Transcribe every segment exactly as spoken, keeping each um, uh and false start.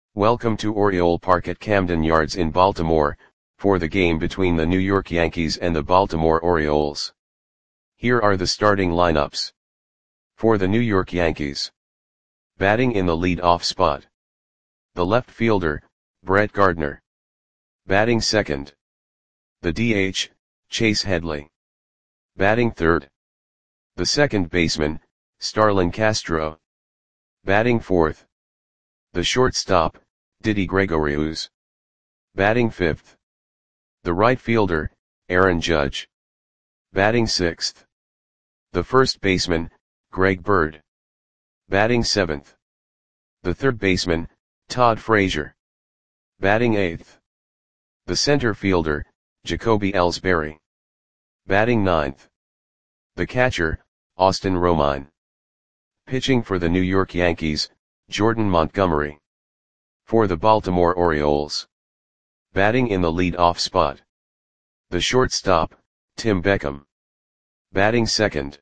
Welcome to Oriole Park at Camden Yards in Baltimore, for the game between the New York Yankees and the Baltimore Orioles. Here are the starting lineups. For the New York Yankees. Batting in the lead-off spot. The left fielder, Brett Gardner. Batting second. The D H, Chase Headley. Batting third. The second baseman, Starlin Castro. Batting fourth. The shortstop, Didi Gregorius. Batting fifth. The right fielder, Aaron Judge. Batting sixth. The first baseman, Greg Bird. Batting seventh. The third baseman, Todd Frazier. Batting eighth. The center fielder, Jacoby Ellsbury. Batting ninth. The catcher, Austin Romine. Pitching for the New York Yankees, Jordan Montgomery. For the Baltimore Orioles. Batting in the lead-off spot. The shortstop, Tim Beckham. Batting second.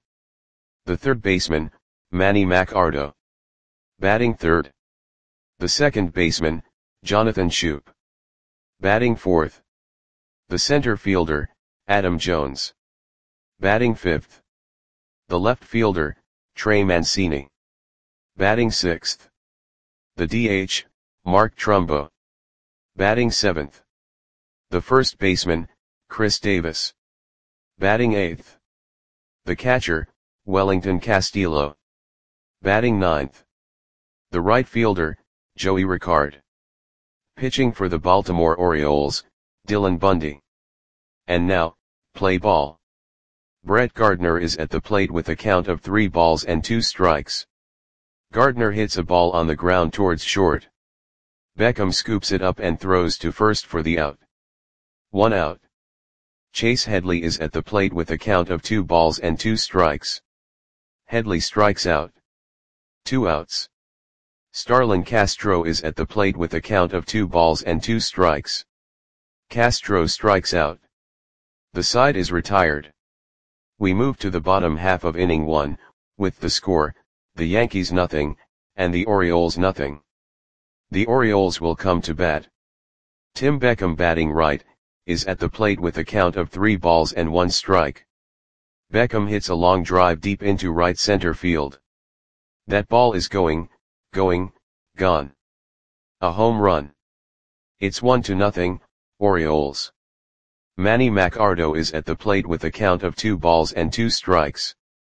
The third baseman, Manny Machado. Batting third. The second baseman, Jonathan Schoop. Batting fourth. The center fielder, Adam Jones. Batting fifth. The left fielder, Trey Mancini. Batting sixth. The D H, Mark Trumbo. Batting seventh. The first baseman, Chris Davis. Batting eighth. The catcher, Wellington Castillo. Batting ninth. The right fielder, Joey Ricard. Pitching for the Baltimore Orioles, Dylan Bundy. And now, play ball. Brett Gardner is at the plate with a count of three balls and two strikes. Gardner hits a ball on the ground towards short. Beckham scoops it up and throws to first for the out. One out. Chase Headley is at the plate with a count of two balls and two strikes. Headley strikes out. Two outs. Starlin Castro is at the plate with a count of two balls and two strikes. Castro strikes out. The side is retired. We move to the bottom half of inning one, with the score, the Yankees nothing, and the Orioles nothing. The Orioles will come to bat. Tim Beckham batting right, is at the plate with a count of three balls and one strike. Beckham hits a long drive deep into right center field. That ball is going, going, gone. A home run. It's one to nothing, Orioles. Manny Machado is at the plate with a count of two balls and two strikes.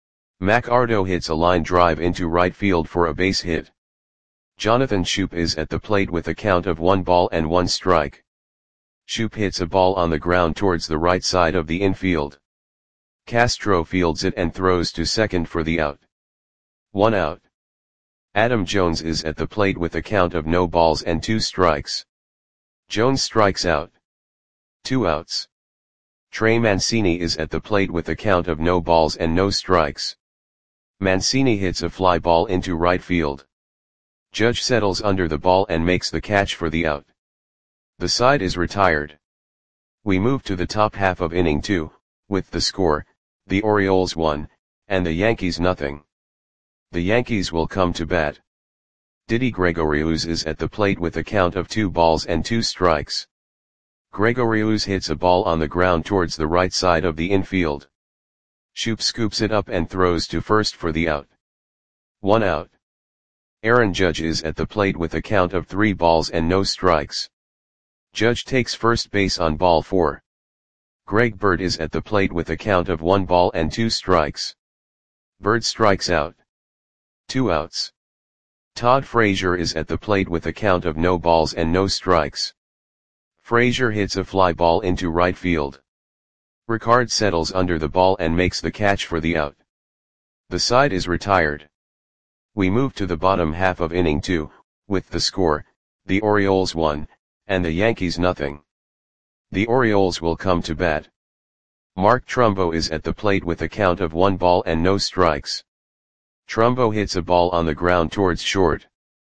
Machado hits a line drive into right field for a base hit. Jonathan Schoop is at the plate with a count of one ball and one strike. Schoop hits a ball on the ground towards the right side of the infield. Castro fields it and throws to second for the out. One out. Adam Jones is at the plate with a count of no balls and two strikes. Jones strikes out. Two outs. Trey Mancini is at the plate with a count of no balls and no strikes. Mancini hits a fly ball into right field. Judge settles under the ball and makes the catch for the out. The side is retired. We move to the top half of inning two, with the score, the Orioles one, and the Yankees nothing. The Yankees will come to bat. Didi Gregorius is at the plate with a count of two balls and two strikes. Gregorius hits a ball on the ground towards the right side of the infield. Schoop scoops it up and throws to first for the out. One out. Aaron Judge is at the plate with a count of three balls and no strikes. Judge takes first base on ball four. Greg Bird is at the plate with a count of one ball and two strikes. Bird strikes out. Two outs. Todd Frazier is at the plate with a count of no balls and no strikes. Frazier hits a fly ball into right field. Ricard settles under the ball and makes the catch for the out. The side is retired. We move to the bottom half of inning two, with the score, the Orioles one, and the Yankees nothing. The Orioles will come to bat. Mark Trumbo is at the plate with a count of one ball and no strikes. Trumbo hits a ball on the ground towards short.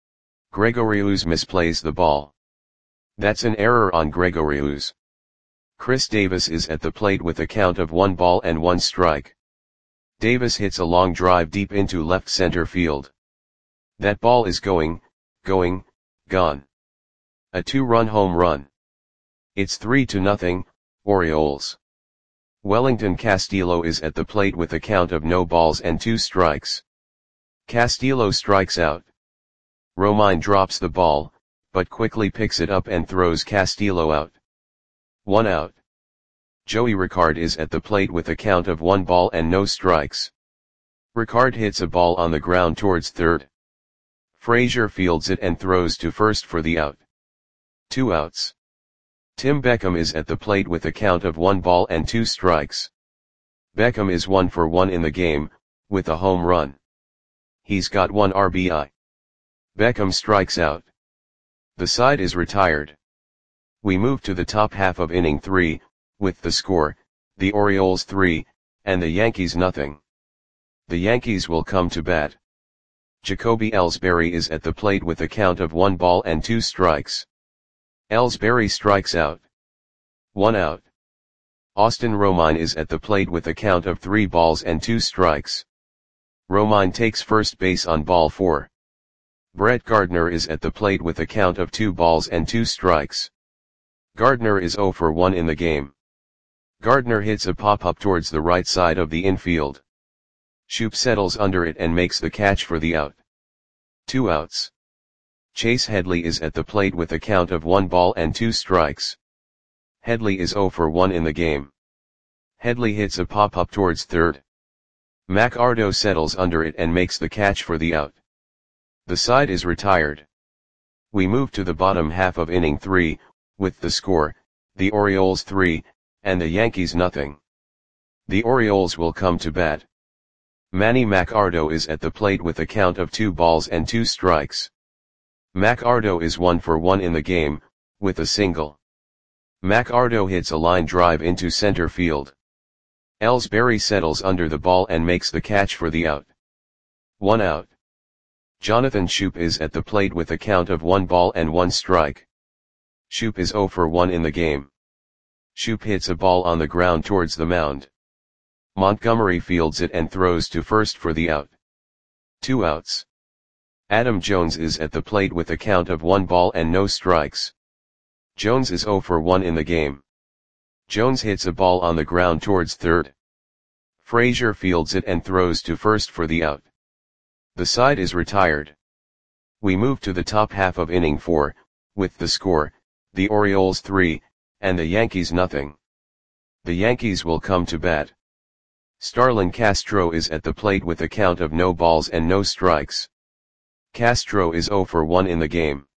Gregorius misplays the ball. That's an error on Gregorius. Chris Davis is at the plate with a count of one ball and one strike. Davis hits a long drive deep into left center field. That ball is going, going, gone. A two-run home run. It's three to nothing, Orioles. Wellington Castillo is at the plate with a count of no balls and two strikes. Castillo strikes out. Romine drops the ball, but quickly picks it up and throws Castillo out. One out. Joey Ricard is at the plate with a count of one ball and no strikes. Ricard hits a ball on the ground towards third. Frazier fields it and throws to first for the out. Two outs. Tim Beckham is at the plate with a count of one ball and two strikes. Beckham is one for one in the game, with a home run. He's got one R B I. Beckham strikes out. The side is retired. We move to the top half of inning three, with the score, the Orioles three, and the Yankees nothing. The Yankees will come to bat. Jacoby Ellsbury is at the plate with a count of one ball and two strikes. Ellsbury strikes out. One out. Austin Romine is at the plate with a count of three balls and two strikes. Romine takes first base on ball four. Brett Gardner is at the plate with a count of two balls and two strikes. Gardner is zero for one in the game. Gardner hits a pop-up towards the right side of the infield. Shoop settles under it and makes the catch for the out. Two outs. Chase Headley is at the plate with a count of one ball and two strikes. Headley is zero for one in the game. Headley hits a pop-up towards third. McArdo settles under it and makes the catch for the out. The side is retired. We move to the bottom half of inning three, with the score, the Orioles three, and the Yankees nothing. The Orioles will come to bat. Manny McArdo is at the plate with a count of two balls and two strikes. McArdo is one for one in the game, with a single. McArdo hits a line drive into center field. Ellsbury settles under the ball and makes the catch for the out. One out. Jonathan Shoop is at the plate with a count of one ball and one strike. Shoop is zero for one in the game. Shoop hits a ball on the ground towards the mound. Montgomery fields it and throws to first for the out. Two outs. Adam Jones is at the plate with a count of one ball and no strikes. Jones is zero for one in the game. Jones hits a ball on the ground towards third. Frazier fields it and throws to first for the out. The side is retired. We move to the top half of inning four, with the score, the Orioles three, and the Yankees nothing. The Yankees will come to bat. Starlin Castro is at the plate with a count of no balls and no strikes. Castro is zero for one in the game.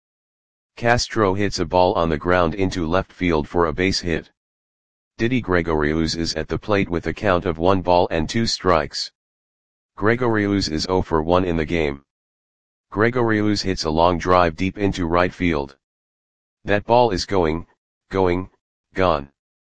Castro hits a ball on the ground into left field for a base hit. Didi Gregorius is at the plate with a count of one ball and two strikes. Gregorius is zero for one in the game. Gregorius hits a long drive deep into right field. That ball is going, going, gone.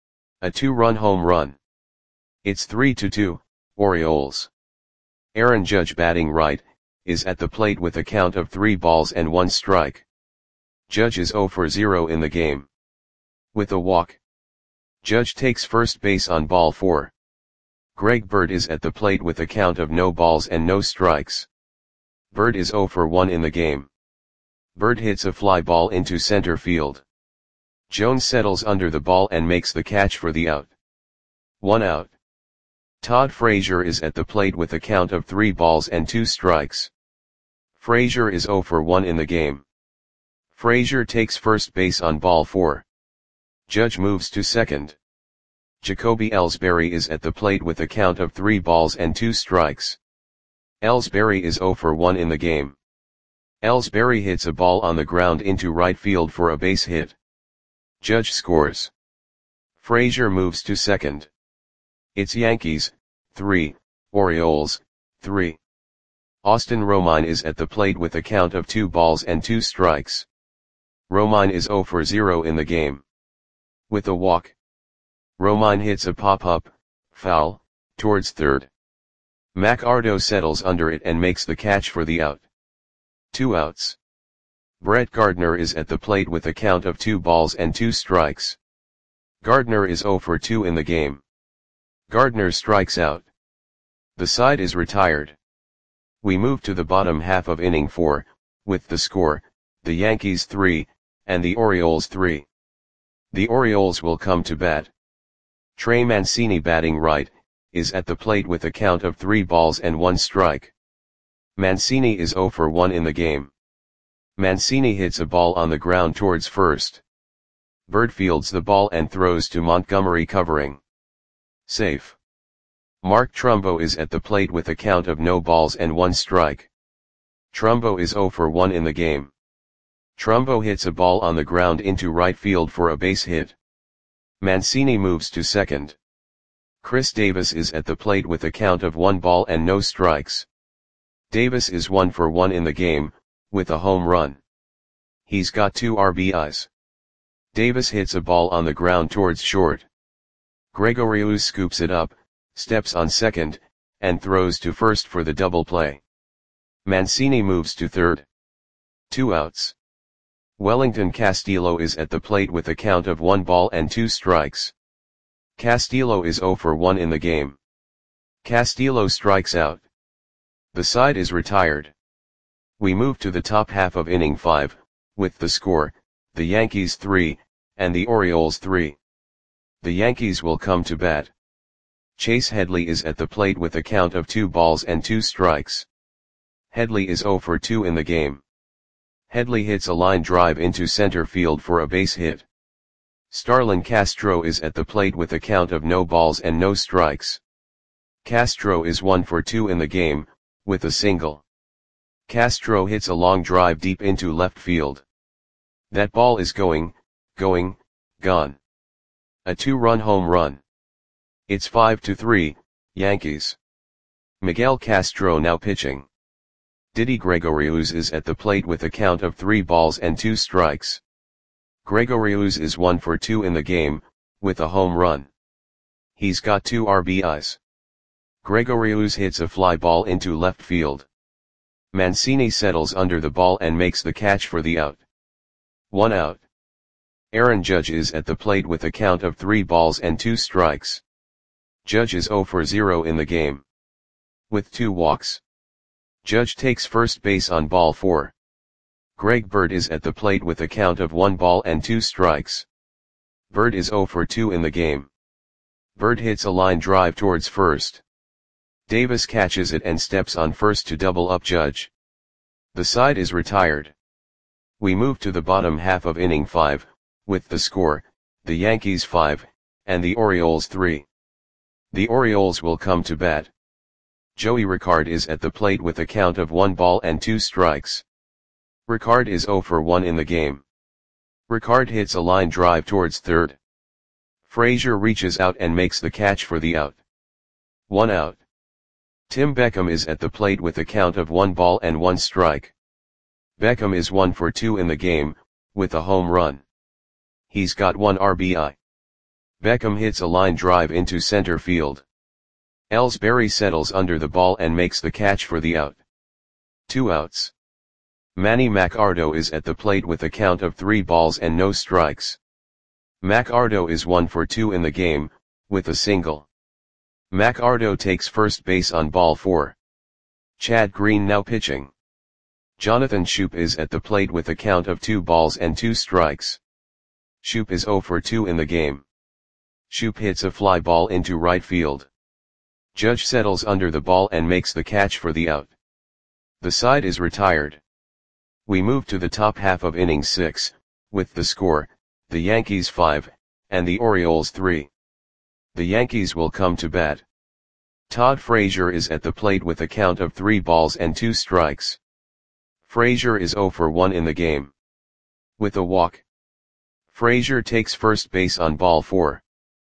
A two-run home run. It's three to two, Orioles. Aaron Judge, batting right, is at the plate with a count of three balls and one strike. Judge is zero for zero in the game. With a walk. Judge takes first base on ball four. Greg Bird is at the plate with a count of no balls and no strikes. Bird is zero for one in the game. Bird hits a fly ball into center field. Jones settles under the ball and makes the catch for the out. One out. Todd Frazier is at the plate with a count of three balls and two strikes. Frazier is zero for one in the game. Frazier takes first base on ball four. Judge moves to second. Jacoby Ellsbury is at the plate with a count of three balls and two strikes. Ellsbury is zero for one in the game. Ellsbury hits a ball on the ground into right field for a base hit. Judge scores. Frazier moves to second. It's Yankees, three, Orioles, three. Austin Romine is at the plate with a count of two balls and two strikes. Romine is zero for zero in the game. With a walk. Romine hits a pop-up, foul, towards third. McArdo settles under it and makes the catch for the out. Two outs. Brett Gardner is at the plate with a count of two balls and two strikes. Gardner is zero for two in the game. Gardner strikes out. The side is retired. We move to the bottom half of inning four, with the score, the Yankees three, and the Orioles three. The Orioles will come to bat. Trey Mancini batting right, is at the plate with a count of three balls and one strike. Mancini is zero for one in the game. Mancini hits a ball on the ground towards first. Bird fields the ball and throws to Montgomery covering. Safe. Mark Trumbo is at the plate with a count of no balls and one strike. Trumbo is zero for one in the game. Trumbo hits a ball on the ground into right field for a base hit. Mancini moves to second. Chris Davis is at the plate with a count of one ball and no strikes. Davis is one for one in the game, with a home run. He's got two R B Is. Davis hits a ball on the ground towards short. Gregorius scoops it up, steps on second, and throws to first for the double play. Mancini moves to third. Two outs. Wellington Castillo is at the plate with a count of one ball and two strikes. Castillo is zero for one in the game. Castillo strikes out. The side is retired. We move to the top half of inning five, with the score, the Yankees three, and the Orioles three. The Yankees will come to bat. Chase Headley is at the plate with a count of two balls and two strikes. Headley is zero for two in the game. Headley hits a line drive into center field for a base hit. Starlin Castro is at the plate with a count of no balls and no strikes. Castro is one for two in the game, with a single. Castro hits a long drive deep into left field. That ball is going, going, gone. A two-run home run. It's five to three, Yankees. Miguel Castro now pitching. Didi Gregorius is at the plate with a count of three balls and two strikes. Gregorius is one for two in the game, with a home run. He's got two R B Is. Gregorius hits a fly ball into left field. Mancini settles under the ball and makes the catch for the out. One out. Aaron Judge is at the plate with a count of three balls and two strikes. Judge is zero for zero in the game. With two walks. Judge takes first base on ball four. Greg Bird is at the plate with a count of one ball and two strikes. Bird is zero for two in the game. Bird hits a line drive towards first. Davis catches it and steps on first to double up Judge. The side is retired. We move to the bottom half of inning five, with the score, the Yankees five, and the Orioles three. The Orioles will come to bat. Joey Ricard is at the plate with a count of one ball and two strikes. Ricard is zero for one in the game. Ricard hits a line drive towards third. Frazier reaches out and makes the catch for the out. One out. Tim Beckham is at the plate with a count of one ball and one strike. Beckham is one for two in the game, with a home run. He's got one R B I. Beckham hits a line drive into center field. Ellsbury settles under the ball and makes the catch for the out. Two outs. Manny Machado is at the plate with a count of three balls and no strikes. Machado is one for two in the game, with a single. Machado takes first base on ball four. Chad Green now pitching. Jonathan Schoop is at the plate with a count of two balls and two strikes. Schoop is zero for two in the game. Schoop hits a fly ball into right field. Judge settles under the ball and makes the catch for the out. The side is retired. We move to the top half of inning six, with the score, the Yankees five, and the Orioles three. The Yankees will come to bat. Todd Frazier is at the plate with a count of three balls and two strikes. Frazier is zero for one in the game. With a walk. Frazier takes first base on ball four.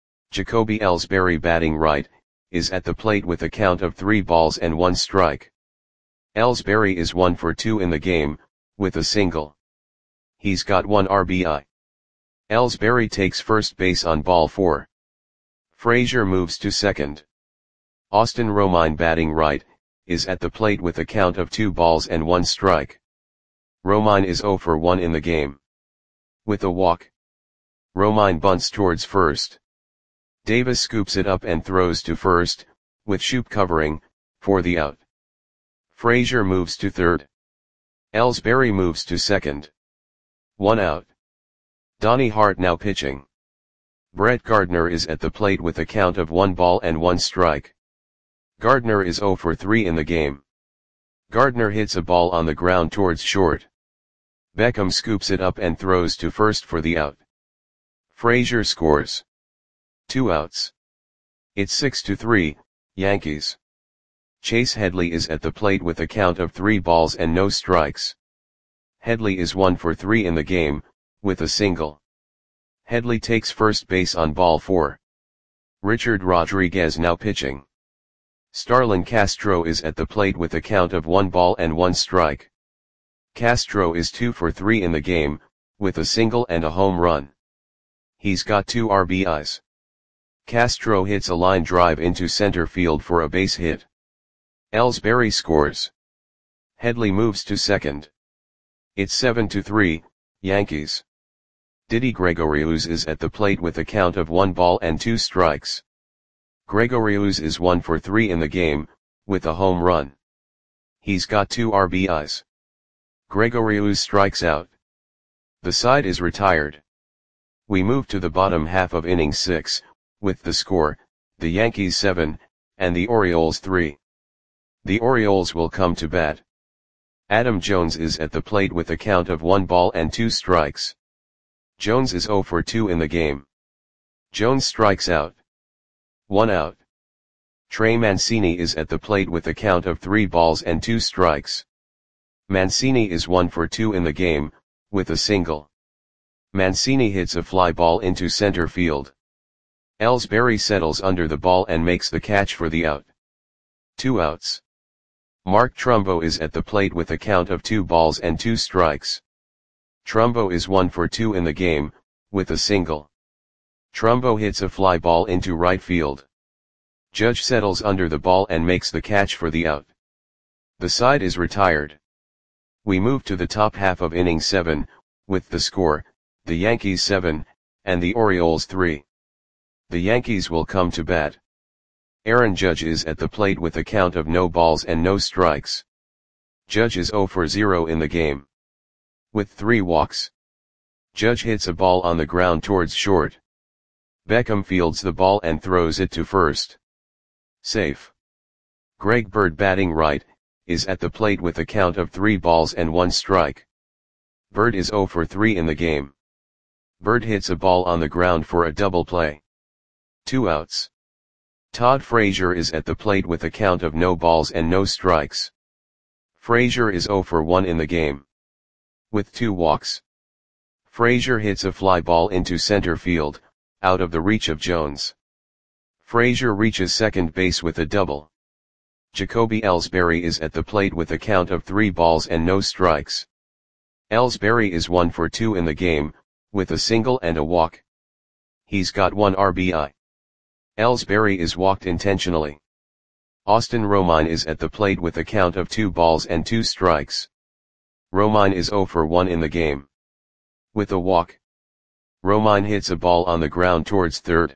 Jacoby Ellsbury batting right, is at the plate with a count of three balls and one strike. Ellsbury is one for two in the game, with a single. He's got one R B I. Ellsbury takes first base on ball four. Frazier moves to second. Austin Romine batting right, is at the plate with a count of two balls and one strike. Romine is zero for one in the game. With a walk. Romine bunts towards first. Davis scoops it up and throws to first, with Schoop covering, for the out. Frazier moves to third. Ellsbury moves to second. One out. Donnie Hart now pitching. Brett Gardner is at the plate with a count of one ball and one strike. Gardner is oh for three in the game. Gardner hits a ball on the ground towards short. Beckham scoops it up and throws to first for the out. Frazier scores. Two outs. It's six to three, Yankees. Chase Headley is at the plate with a count of three balls and no strikes. Headley is one for three in the game, with a single. Headley takes first base on ball four. Richard Rodriguez now pitching. Starlin Castro is at the plate with a count of one ball and one strike. Castro is two for three in the game, with a single and a home run. He's got two R B Is. Castro hits a line drive into center field for a base hit. Ellsbury scores. Headley moves to second. It's seven to three, Yankees. Didi Gregorius is at the plate with a count of one ball and two strikes. Gregorius is one for three in the game, with a home run. He's got two R B Is. Gregorius strikes out. The side is retired. We move to the bottom half of inning six, with the score, the Yankees seven, and the Orioles three. The Orioles will come to bat. Adam Jones is at the plate with a count of one ball and two strikes. Jones is oh for two in the game. Jones strikes out. One out. Trey Mancini is at the plate with a count of three balls and two strikes. Mancini is one for two in the game, with a single. Mancini hits a fly ball into center field. Ellsbury settles under the ball and makes the catch for the out. Two outs. Mark Trumbo is at the plate with a count of two balls and two strikes. Trumbo is one for two in the game, with a single. Trumbo hits a fly ball into right field. Judge settles under the ball and makes the catch for the out. The side is retired. We move to the top half of inning seven, with the score, the Yankees seven, and the Orioles three. The Yankees will come to bat. Aaron Judge is at the plate with a count of no balls and no strikes. Judge is oh for zero in the game. With three walks. Judge hits a ball on the ground towards short. Beckham fields the ball and throws it to first. Safe. Greg Bird, batting right, is at the plate with a count of three balls and one strike. Bird is oh for three in the game. Bird hits a ball on the ground for a double play. Two outs. Todd Frazier is at the plate with a count of no balls and no strikes. Frazier is oh for one in the game. With two walks. Frazier hits a fly ball into center field, out of the reach of Jones. Frazier reaches second base with a double. Jacoby Ellsbury is at the plate with a count of three balls and no strikes. Ellsbury is one for two in the game, with a single and a walk. He's got one R B I. Ellsbury is walked intentionally. Austin Romine is at the plate with a count of two balls and two strikes. Romine is oh for one in the game. With a walk. Romine hits a ball on the ground towards third.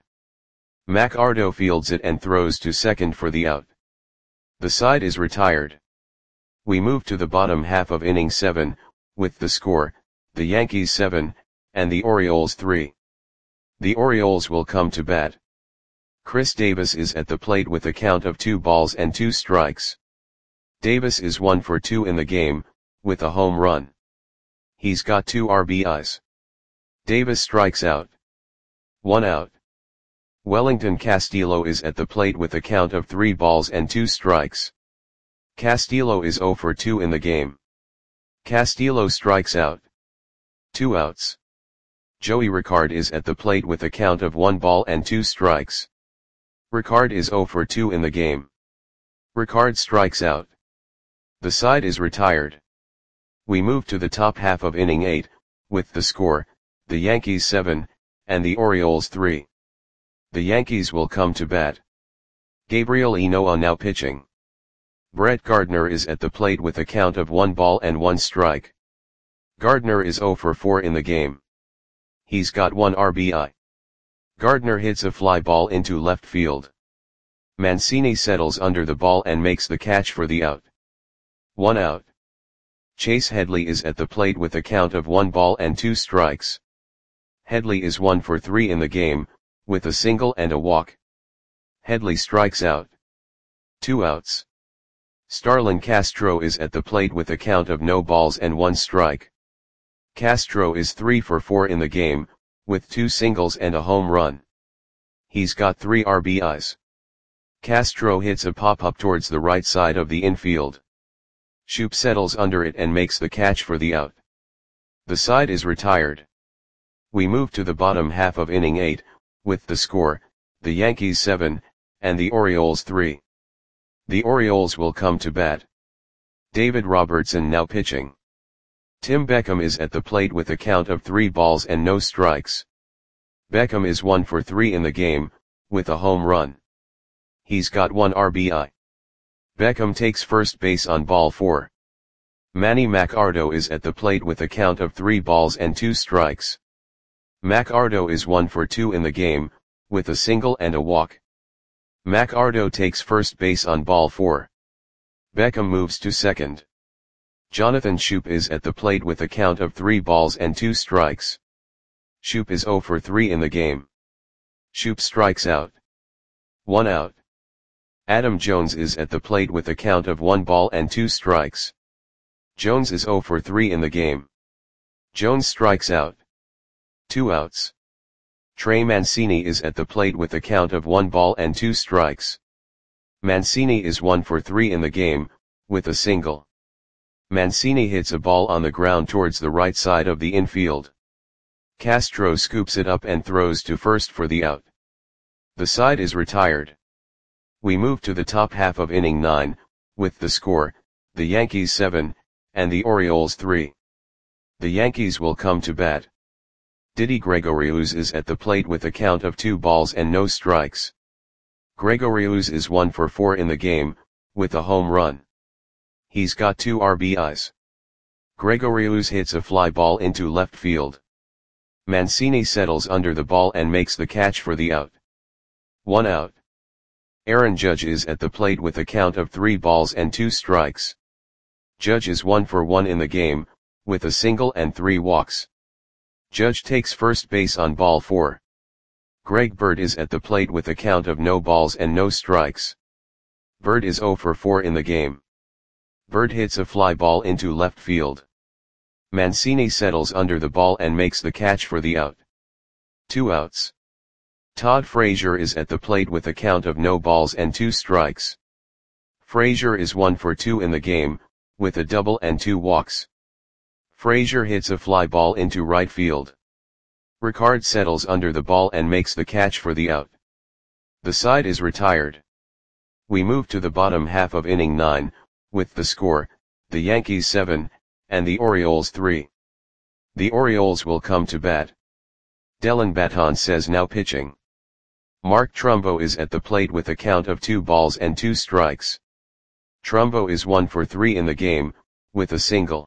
McArdo fields it and throws to second for the out. The side is retired. We move to the bottom half of inning seven, with the score, the Yankees seven, and the Orioles three. The Orioles will come to bat. Chris Davis is at the plate with a count of two balls and two strikes. Davis is one for two in the game, with a home run. He's got two R B Is. Davis strikes out. One out. Wellington Castillo is at the plate with a count of three balls and two strikes. Castillo is oh for two in the game. Castillo strikes out. Two outs. Joey Ricard is at the plate with a count of one ball and two strikes. Ricard is oh for two in the game. Ricard strikes out. The side is retired. We move to the top half of inning eight, with the score, the Yankees seven, and the Orioles three. The Yankees will come to bat. Gabriel Ynoa now pitching. Brett Gardner is at the plate with a count of one ball and one strike. Gardner is oh for four in the game. He's got one R B I. Gardner hits a fly ball into left field. Mancini settles under the ball and makes the catch for the out. One out. Chase Headley is at the plate with a count of one ball and two strikes. Headley is one for three in the game, with a single and a walk. Headley strikes out. Two outs. Starlin Castro is at the plate with a count of no balls and one strike. Castro is three for four in the game, with two singles and a home run. He's got three R B Is. Castro hits a pop-up towards the right side of the infield. Shoop settles under it and makes the catch for the out. The side is retired. We move to the bottom half of inning eight, with the score, the Yankees seven, and the Orioles three. The Orioles will come to bat. David Robertson now pitching. Tim Beckham is at the plate with a count of three balls and no strikes. Beckham is one for three in the game, with a home run. He's got one R B I. Beckham takes first base on ball four. Manny Machado is at the plate with a count of three balls and two strikes. Machado is one for two in the game, with a single and a walk. Machado takes first base on ball four. Beckham moves to second. Jonathan Schoop is at the plate with a count of three balls and two strikes. Schoop is zero for three in the game. Schoop strikes out. One out. Adam Jones is at the plate with a count of one ball and two strikes. Jones is zero for three in the game. Jones strikes out. Two outs. Trey Mancini is at the plate with a count of one ball and two strikes. Mancini is one for three in the game, with a single. Mancini hits a ball on the ground towards the right side of the infield. Castro scoops it up and throws to first for the out. The side is retired. We move to the top half of inning nine, with the score, the Yankees seven, and the Orioles three. The Yankees will come to bat. Didi Gregorius is at the plate with a count of two balls and no strikes. Gregorius is one for four in the game, with a home run. He's got two R B Is. Gregorius hits a fly ball into left field. Mancini settles under the ball and makes the catch for the out. One out. Aaron Judge is at the plate with a count of three balls and two strikes. Judge is one for one in the game, with a single and three walks. Judge takes first base on ball four. Greg Bird is at the plate with a count of no balls and no strikes. Bird is zero for four in the game. Bird hits a fly ball into left field. Mancini settles under the ball and makes the catch for the out. Two outs. Todd Frazier is at the plate with a count of no balls and two strikes. Frazier is one for two in the game, with a double and two walks. Frazier hits a fly ball into right field. Ricard settles under the ball and makes the catch for the out. The side is retired. We move to the bottom half of inning nine, with the score, the Yankees seven, and the Orioles three. The Orioles will come to bat. Dellin Betances now pitching. Mark Trumbo is at the plate with a count of two balls and two strikes. Trumbo is one for three in the game, with a single.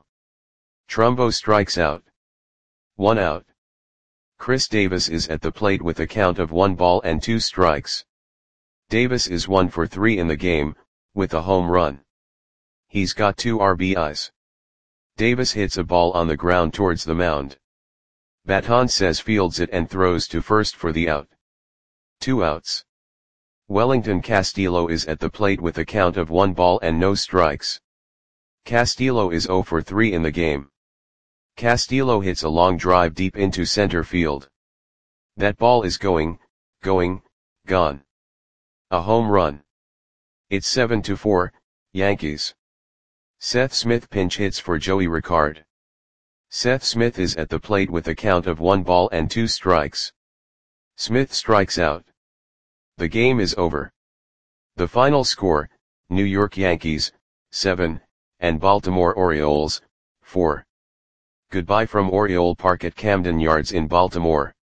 Trumbo strikes out. One out. Chris Davis is at the plate with a count of one ball and two strikes. Davis is one for three in the game, with a home run. He's got two R B Is. Davis hits a ball on the ground towards the mound. Betances fields it and throws to first for the out. Two outs. Wellington Castillo is at the plate with a count of one ball and no strikes. Castillo is zero for three in the game. Castillo hits a long drive deep into center field. That ball is going, going, gone. A home run. It's seven to four, Yankees. Seth Smith pinch hits for Joey Ricard. Seth Smith is at the plate with a count of one ball and two strikes. Smith strikes out. The game is over. The final score, New York Yankees, seven, and Baltimore Orioles, four. Goodbye from Oriole Park at Camden Yards in Baltimore.